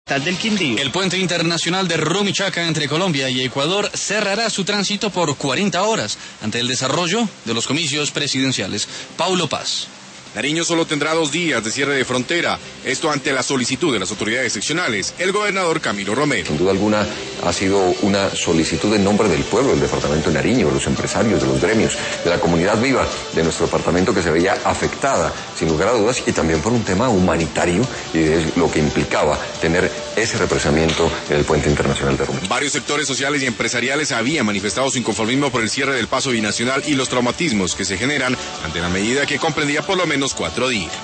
del Quindío. El puente internacional de Rumichaca entre Colombia y Ecuador cerrará su tránsito por 40 horas ante el desarrollo de los comicios presidenciales. Paulo Paz. Nariño solo tendrá 2 días de cierre de frontera, esto ante la solicitud de las autoridades seccionales. El gobernador Camilo Romero. Sin duda alguna ha sido una solicitud en nombre del pueblo, del departamento de Nariño, de los empresarios, de los gremios, de la comunidad viva de nuestro departamento que se veía afectada, sin lugar a dudas, y también por un tema humanitario y de lo que implicaba tener ese represamiento en el puente internacional de Rumichaca. Varios sectores sociales y empresariales habían manifestado su inconformismo por el cierre del paso binacional y los traumatismos que se generan ante la medida que comprendía por lo menos 4 días.